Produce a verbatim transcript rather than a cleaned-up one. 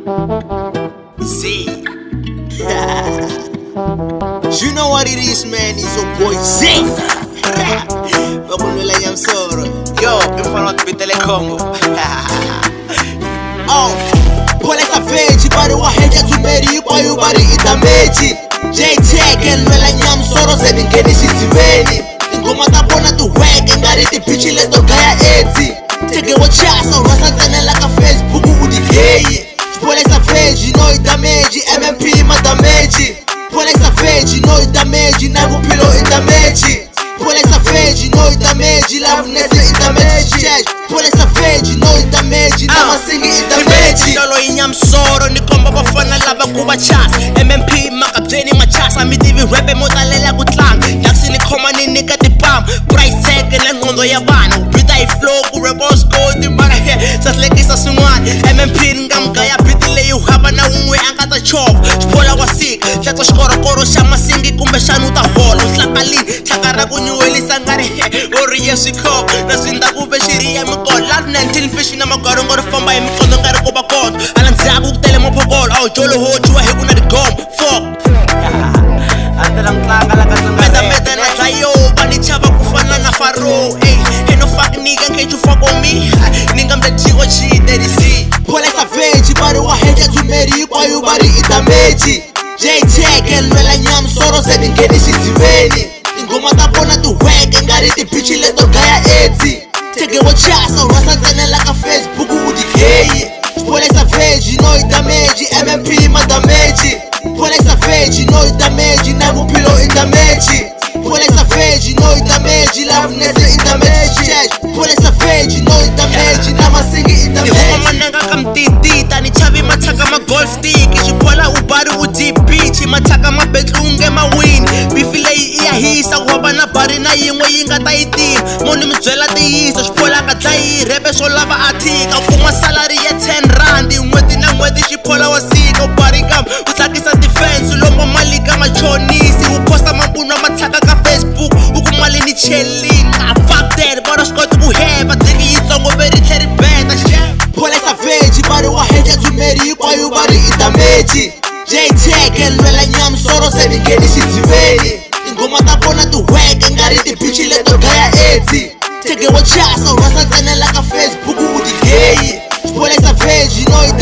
Z. You know what it is, man. It's your boy Z. Bakulwela Nyamsoro. Yo, mfano wakipitele Congo. Oh, Pole Savage, bari waheja tumeri kwa yubari idameji. J-Tech elwela Nyamsoro zebingeni shiziveni. Ingoma tabona tuweke ngari tipichi leto gaya eti. Tege wachasa urasa tsanela ka Facebook udikeyi. Pole Savage, you know it damage. M M P ma damage. Pole Savage, you know it damage. Nagu pilo it damage. Pole Savage, you know it damage. Love nesse it damage. Pole Savage, you know it damage. Nama singi it damage. Solo inyamsoro ni komba bafana lava kuba chasa. M M P makapteni machasa. Midivi repe motalela kutlang. Yaksi ni koma ni nika tipam. Price second le ngondo ya bana. Ubita i flow ku rebos go di mara he. Satlekisa sungwan. M M P ngamgaya bitile yu haba na unwe angata chov. Spola wasik. Tlato shkoro koro shama singi kumbe shanuta holo. Tlakali takara kunyueli sangare he. Ori yeshi kop. Nasinda kube shiri ya mkol. Love nineteen fish na magaro ngoro famba ya mkondo ngare kuba kot. Alanzabu kutele mopogol. Au jolo ho chua he kuna di gom. Fuck. Ante lang tlanga lang kasangare. Meta meta na tayo. Bani chava kufana na faro. Ey, hey no fuck nigga, can't you fuck on me? Nigga mlejiwa chi, daddy see. Pole Savage, bari waheja tumeri kwa yubari idameji. J-Tech elwela Nyamsoro zebingeni shiziveni. Ingoma tabona tuweke ngari tipichi leto gaya eti. Tege wachasa urasa tsanela ka Facebook udikeyi. Pole Savage, you know it damage. M M P ma damage. Pole Savage, you know it damage. Nagu pilo it damage. Pole Savage, you know it damage. Love nesse it damage. Pole Savage, you know it damage. Nama singi it damage. Ihoma mananga kamtitita. Ni chavi mataka ma golf stick. Ishipola ubari uti beach. Mataka ma betlunge ma win. Bifile iya hisa kuwaba na bari na yingwe yinga taiti. Moni mjwela tiyisa. Shipola katai rebe solava atika. Kuma salary ya ten randi. Mweti na mweti shipola wasika. Ubari kam usakisa defense. Ulombo mali kama chonisi. Uposta mambuna mataka ka Facebook. Ukumali ni cheli. Nah fuck that. Bora skoti kuheva. Tiki yitongo veri teri beta. Pole Savage, bari waheja tumeri kwa yubari idameji. J-Tech elwela Nyamsoro zebingeni shiziveni. Ingoma tabona tuweke ngari tipichi leto gaya eti. Tege wachasa urasa tsanela ka Facebook udikeyi. Pole Savage, you know it